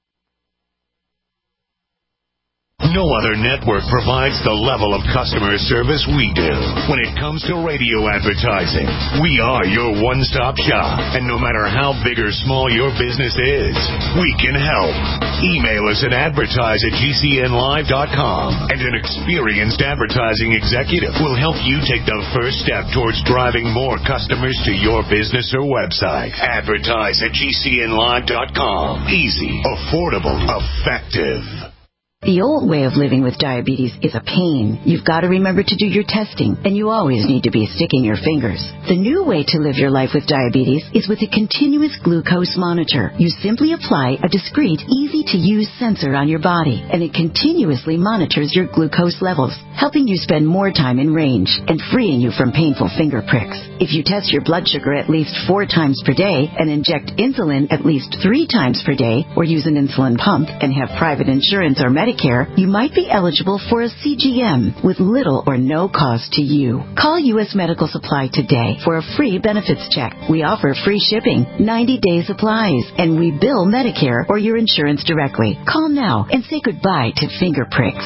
No other network provides the level of customer service we do. When it comes to radio advertising, we are your one-stop shop. And no matter how big or small your business is, we can help. Email us at advertise@gcnlive.com, and an experienced advertising executive will help you take the first step towards driving more customers to your business or website. Advertise@gcnlive.com. Easy, affordable, effective. The old way of living with diabetes is a pain. You've got to remember to do your testing, and you always need to be sticking your fingers. The new way to live your life with diabetes is with a continuous glucose monitor. You simply apply a discreet, easy-to-use sensor on your body, and it continuously monitors your glucose levels, helping you spend more time in range and freeing you from painful finger pricks. If you test your blood sugar at least 4 times per day and inject insulin at least 3 times per day, or use an insulin pump and have private insurance or Medicare, you might be eligible for a CGM with little or no cost to you. Call U.S. Medical Supply today for a free benefits check. We offer free shipping, 90-day supplies, and we bill Medicare or your insurance directly. Call now and say goodbye to finger pricks.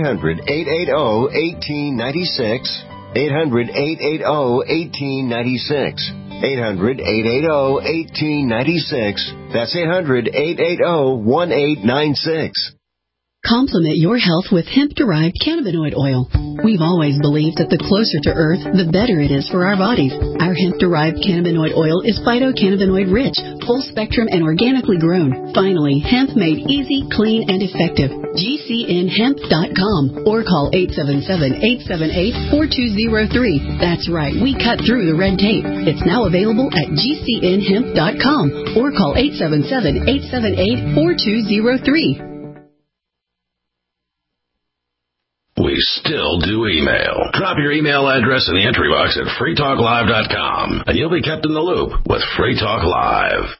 800-880-1896. 800-880-1896. 800-880-1896. That's 800-880-1896. Complement your health with hemp-derived cannabinoid oil. We've always believed that the closer to Earth, the better it is for our bodies. Our hemp-derived cannabinoid oil is phytocannabinoid-rich, full-spectrum, and organically grown. Finally, hemp made easy, clean, and effective. GCNhemp.com or call 877-878-4203. That's right, we cut through the red tape. It's now available at GCNhemp.com or call 877-878-4203. We still do email. Drop your email address in the entry box at freetalklive.com, and you'll be kept in the loop with Free Talk Live.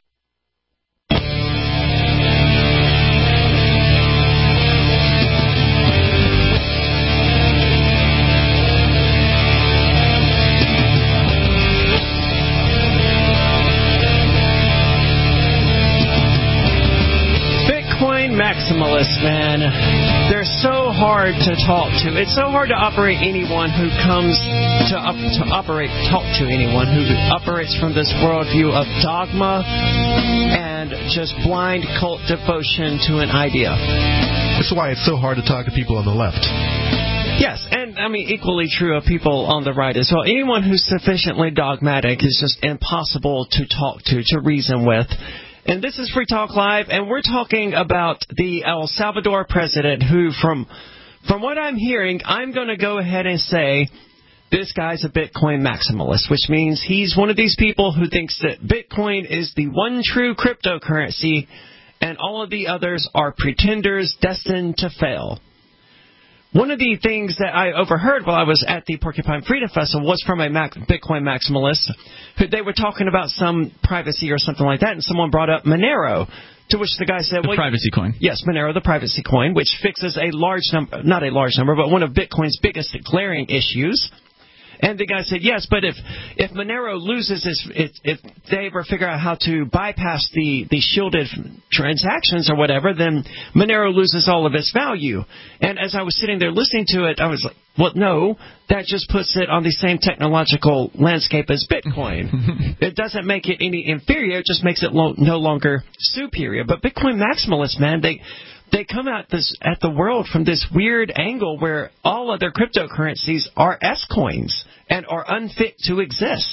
Maximalists, man, they're so hard to talk to. It's so hard to operate anyone who comes to talk to anyone who operates from this worldview of dogma and just blind cult devotion to an idea. That's why it's so hard to talk to people on the left. Yes, and I mean equally true of people on the right as well. Anyone who's sufficiently dogmatic is just impossible to talk to reason with. And this is Free Talk Live, and we're talking about the El Salvador president who, from what I'm hearing, I'm going to go ahead and say this guy's a Bitcoin maximalist, which means he's one of these people who thinks that Bitcoin is the one true cryptocurrency and all of the others are pretenders destined to fail. One of the things that I overheard while I was at the Porcupine Freedom Festival was from a Bitcoin maximalist. They were talking about some privacy or something like that, and someone brought up Monero, to which the guy said, the privacy coin. Yes, Monero, the privacy coin, which fixes a large number, not a large number, but one of Bitcoin's biggest glaring issues. And the guy said, yes, but if Monero loses if they ever figure out how to bypass the shielded transactions or whatever, then Monero loses all of its value. And as I was sitting there listening to it, I was like, well, no, that just puts it on the same technological landscape as Bitcoin. It doesn't make it any inferior, it just makes it no longer superior. But Bitcoin maximalists, man, they come at the world from this weird angle where all other cryptocurrencies are S-coins and are unfit to exist.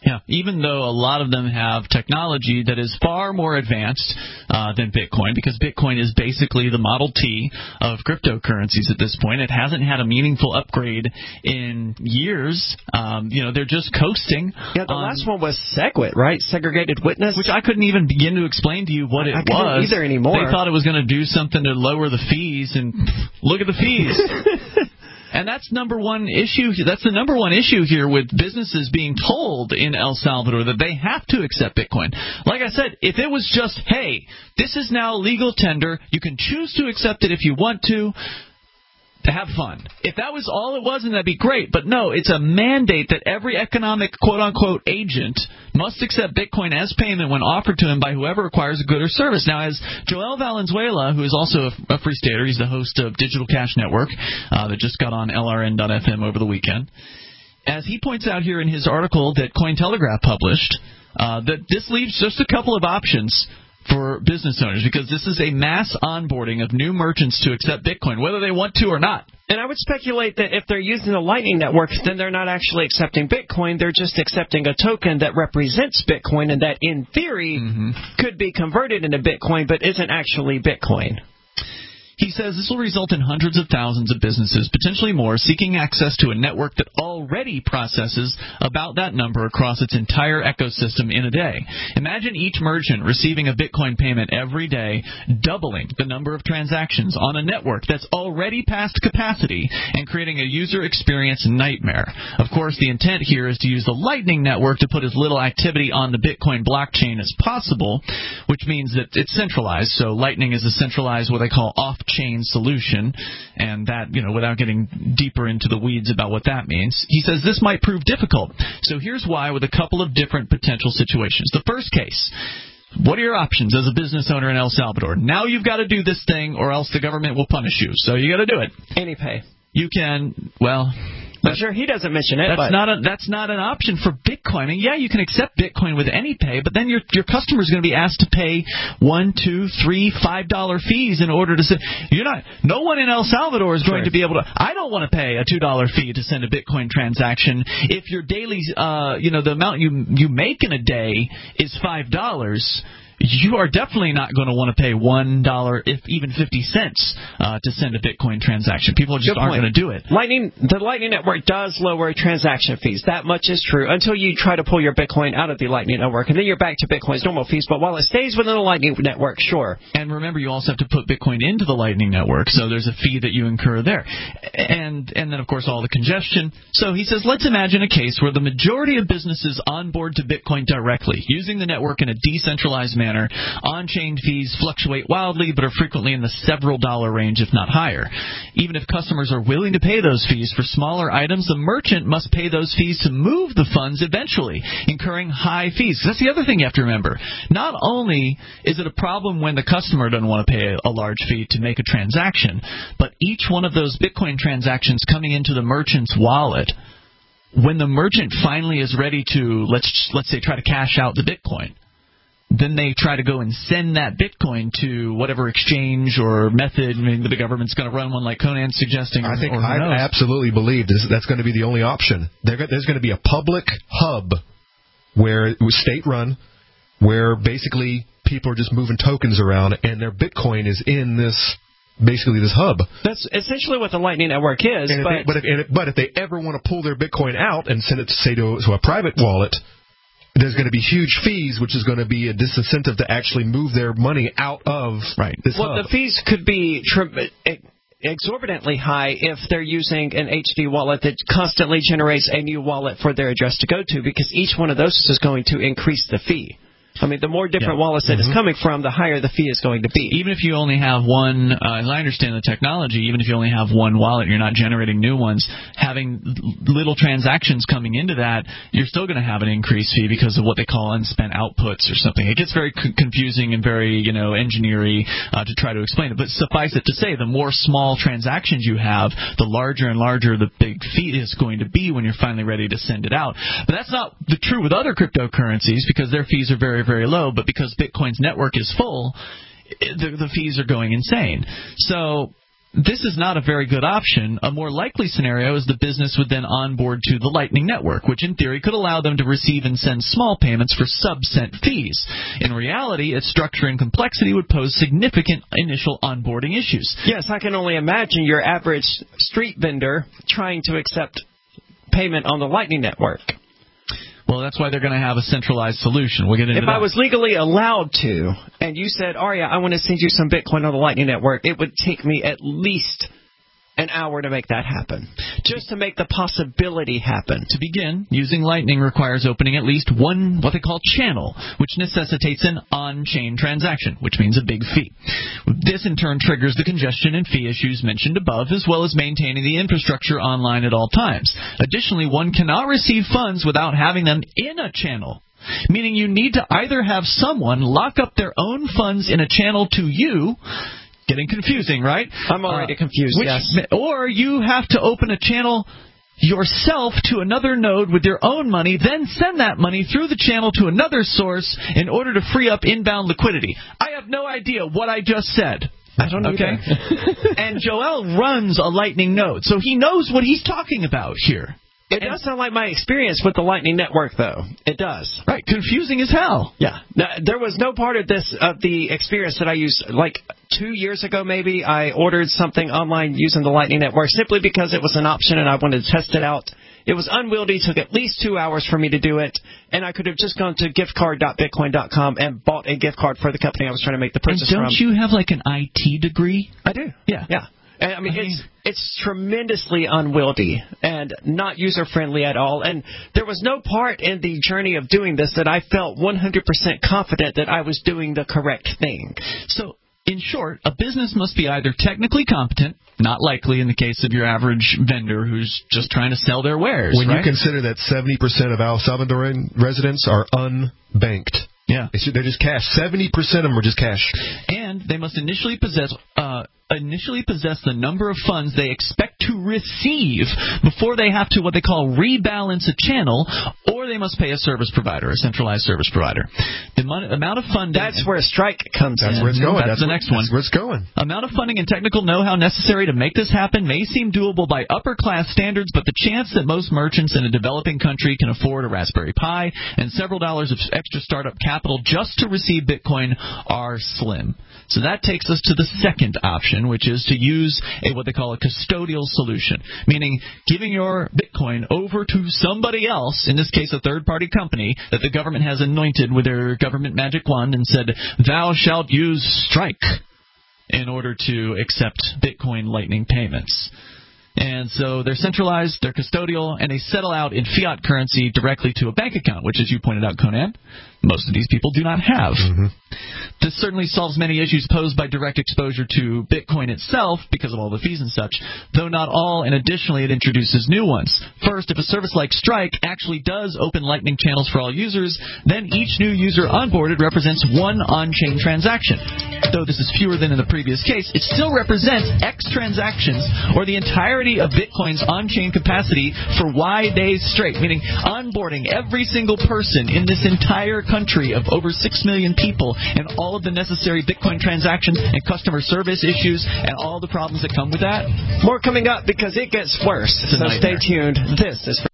Yeah, even though a lot of them have technology that is far more advanced than Bitcoin, because Bitcoin is basically the Model T of cryptocurrencies at this point. It hasn't had a meaningful upgrade in years. They're just coasting. Yeah, the last one was SegWit, right? Segregated Witness. Which I couldn't even begin to explain to you what it was. I couldn't either anymore. They thought it was going to do something to lower the fees, and look at the fees. And that's number one issue. That's the number one issue here with businesses being told in El Salvador that they have to accept Bitcoin. Like I said, if it was just, hey, this is now legal tender, you can choose to accept it if you want to have fun. If that was all it was, then that'd be great. But no, it's a mandate that every economic quote-unquote agent must accept Bitcoin as payment when offered to him by whoever acquires a good or service. Now, as Joel Valenzuela, who is also a Free Stater, he's the host of Digital Cash Network that just got on LRN.FM over the weekend, as he points out here in his article that Cointelegraph published, that this leaves just a couple of options for business owners, because this is a mass onboarding of new merchants to accept Bitcoin, whether they want to or not. And I would speculate that if they're using the Lightning Network, then they're not actually accepting Bitcoin. They're just accepting a token that represents Bitcoin and that, in theory, could be converted into Bitcoin, but isn't actually Bitcoin. He says this will result in hundreds of thousands of businesses, potentially more, seeking access to a network that already processes about that number across its entire ecosystem in a day. Imagine each merchant receiving a Bitcoin payment every day, doubling the number of transactions on a network that's already past capacity and creating a user experience nightmare. Of course, the intent here is to use the Lightning Network to put as little activity on the Bitcoin blockchain as possible, which means that it's centralized. So Lightning is a centralized, what they call off-chain solution, and that, without getting deeper into the weeds about what that means, he says this might prove difficult. So here's why, with a couple of different potential situations. The first case: what are your options as a business owner in El Salvador? Now you've got to do this thing, or else the government will punish you. So you got to do it. AnyPay. You can, I'm sure he doesn't mention it. That's not an option for Bitcoin. I mean, yeah, you can accept Bitcoin with AnyPay, but then your customer is going to be asked to pay $1, $2, $3, $5 fees in order to send. No one in El Salvador is going to be able to. I don't want to pay a $2 fee to send a Bitcoin transaction. If your daily, the amount you make in a day is $5. You are definitely not going to want to pay $1, if even 50 cents, to send a Bitcoin transaction. People just aren't going to do it. The Lightning Network does lower transaction fees. That much is true until you try to pull your Bitcoin out of the Lightning Network, and then you're back to Bitcoin's normal fees. But while it stays within the Lightning Network, sure. And remember, you also have to put Bitcoin into the Lightning Network, so there's a fee that you incur there. And then, of course, all the congestion. So he says, let's imagine a case where the majority of businesses onboard to Bitcoin directly, using the network in a decentralized manner. On-chain fees fluctuate wildly, but are frequently in the several dollar range, if not higher. Even if customers are willing to pay those fees for smaller items, the merchant must pay those fees to move the funds eventually, incurring high fees. That's the other thing you have to remember. Not only is it a problem when the customer doesn't want to pay a large fee to make a transaction, but each one of those Bitcoin transactions coming into the merchant's wallet, when the merchant finally is ready to, let's say, try to cash out the Bitcoin, then they try to go and send that Bitcoin to whatever exchange or method. I mean, the government's going to run one like Conan's suggesting. I absolutely believe that's going to be the only option. There's going to be a public hub where it was state-run, where basically people are just moving tokens around, and their Bitcoin is in this hub. That's essentially what the Lightning Network is. But if they ever want to pull their Bitcoin out and send it, say, to a private wallet, there's going to be huge fees, which is going to be a disincentive to actually move their money out of this hub. The fees could be exorbitantly high if they're using an HD wallet that constantly generates a new wallet for their address to go to, because each one of those is going to increase the fee. I mean, the more different wallets that it's coming from, the higher the fee is going to be. Even if you only have one, as I understand the technology, even if you only have one wallet, you're not generating new ones, having little transactions coming into that, you're still going to have an increased fee because of what they call unspent outputs or something. It gets very confusing and very, engineering to try to explain it. But suffice it to say, the more small transactions you have, the larger and larger the big fee is going to be when you're finally ready to send it out. But that's not true with other cryptocurrencies, because their fees are very, very low, but because Bitcoin's network is full, the fees are going insane. So this is not a very good option, a more likely scenario is the business would then onboard to the Lightning Network, which in theory could allow them to receive and send small payments for sub-cent fees. In reality, its structure and complexity would pose significant initial onboarding issues. Yes, I can only imagine your average street vendor trying to accept payment on the Lightning Network. Well, that's why they're going to have a centralized solution. We'll get into that. If I was legally allowed to, and you said, Aria, I want to send you some Bitcoin on the Lightning Network, it would take me at least an hour to make that happen, just to make the possibility happen. To begin, using Lightning requires opening at least one what they call channel, which necessitates an on-chain transaction, which means a big fee. This, in turn, triggers the congestion and fee issues mentioned above, as well as maintaining the infrastructure online at all times. Additionally, one cannot receive funds without having them in a channel, meaning you need to either have someone lock up their own funds in a channel to you. Getting confusing, right? I'm already confused, yes. Or you have to open a channel yourself to another node with your own money, then send that money through the channel to another source in order to free up inbound liquidity. I have no idea what I just said. I don't know. Okay. And Joel runs a Lightning node, so he knows what he's talking about here. It does sound like my experience with the Lightning Network, though. It does. Right. Confusing as hell. Yeah. There was no part of the experience that I used, like 2 years ago maybe, I ordered something online using the Lightning Network simply because it was an option and I wanted to test it out. It was unwieldy, took at least 2 hours for me to do it, and I could have just gone to giftcard.bitcoin.com and bought a gift card for the company I was trying to make the purchase from. And don't you have like an IT degree? I do. Yeah. Yeah. I mean, it's tremendously unwieldy and not user-friendly at all. And there was no part in the journey of doing this that I felt 100% confident that I was doing the correct thing. So, in short, a business must be either technically competent, not likely in the case of your average vendor who's just trying to sell their wares. When you consider that 70% of El Salvadoran residents are unbanked. Yeah. They're just cash. 70% of them are just cash. And they must initially possess the number of funds they expect to receive before they have to what they call rebalance a channel, or they must pay a service provider, a centralized service provider. The amount of funding... That's where Strike comes in. That's where it's going. That's the next one. That's where it's going. Amount of funding and technical know-how necessary to make this happen may seem doable by upper-class standards, but the chance that most merchants in a developing country can afford a Raspberry Pi and several dollars of extra startup capital just to receive Bitcoin are slim. So that takes us to the second option, which is to use what they call a custodial solution, meaning giving your Bitcoin over to somebody else, in this case a third-party company, that the government has anointed with their government magic wand and said, thou shalt use Strike in order to accept Bitcoin Lightning payments. And so they're centralized, they're custodial, and they settle out in fiat currency directly to a bank account, which, as you pointed out, Conan, most of these people do not have. Mm-hmm. This certainly solves many issues posed by direct exposure to Bitcoin itself because of all the fees and such, though not all, and additionally it introduces new ones. First, if a service like Strike actually does open Lightning channels for all users, then each new user onboarded represents one on-chain transaction. Though this is fewer than in the previous case, it still represents X transactions, or the entirety of Bitcoin's on-chain capacity for Y days straight, meaning onboarding every single person in this entire country of over 6 million people and all of the necessary Bitcoin transactions and customer service issues and all the problems that come with that. More coming up because it gets worse. So stay tuned. This is...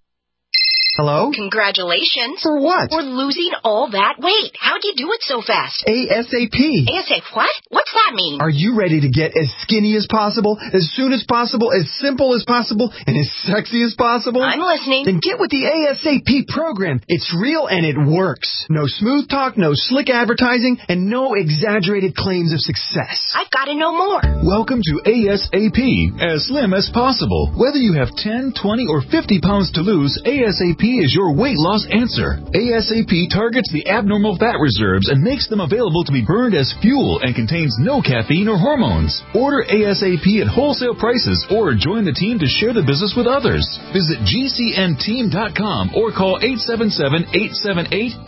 Hello? Congratulations. For what? For losing all that weight. How'd you do it so fast? ASAP. ASAP what? What's that mean? Are you ready to get as skinny as possible, as soon as possible, as simple as possible, and as sexy as possible? I'm listening. Then get with the ASAP program. It's real and it works. No smooth talk, no slick advertising, and no exaggerated claims of success. I've got to know more. Welcome to ASAP. As slim as possible. Whether you have 10, 20, or 50 pounds to lose, ASAP is your weight loss answer. ASAP targets the abnormal fat reserves and makes them available to be burned as fuel and contains no caffeine or hormones. Order ASAP at wholesale prices or join the team to share the business with others. Visit GCNteam.com or call 877-878-4203.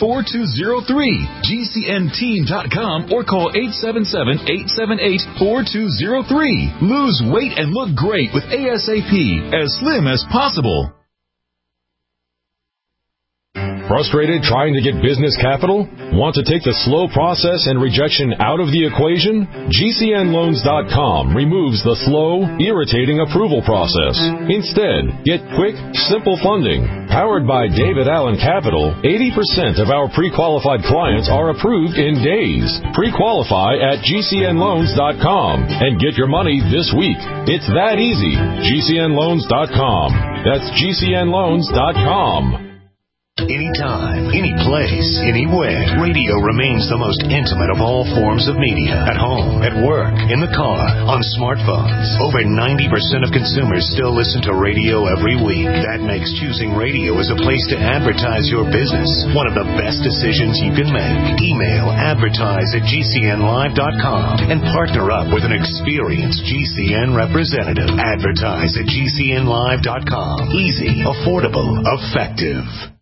GCNteam.com or call 877-878-4203. Lose weight and look great with ASAP, as slim as possible. Frustrated trying to get business capital? Want to take the slow process and rejection out of the equation? GCNLoans.com removes the slow, irritating approval process. Instead, get quick, simple funding. Powered by David Allen Capital, 80% of our pre-qualified clients are approved in days. Pre-qualify at GCNLoans.com and get your money this week. It's that easy. GCNLoans.com. That's GCNLoans.com. Anytime, any place, anywhere, radio remains the most intimate of all forms of media. At home, at work, in the car, on smartphones. Over 90% of consumers still listen to radio every week. That makes choosing radio as a place to advertise your business one of the best decisions you can make. Email advertise@GCNlive.com and partner up with an experienced GCN representative. Advertise at GCNlive.com. Easy, affordable, effective.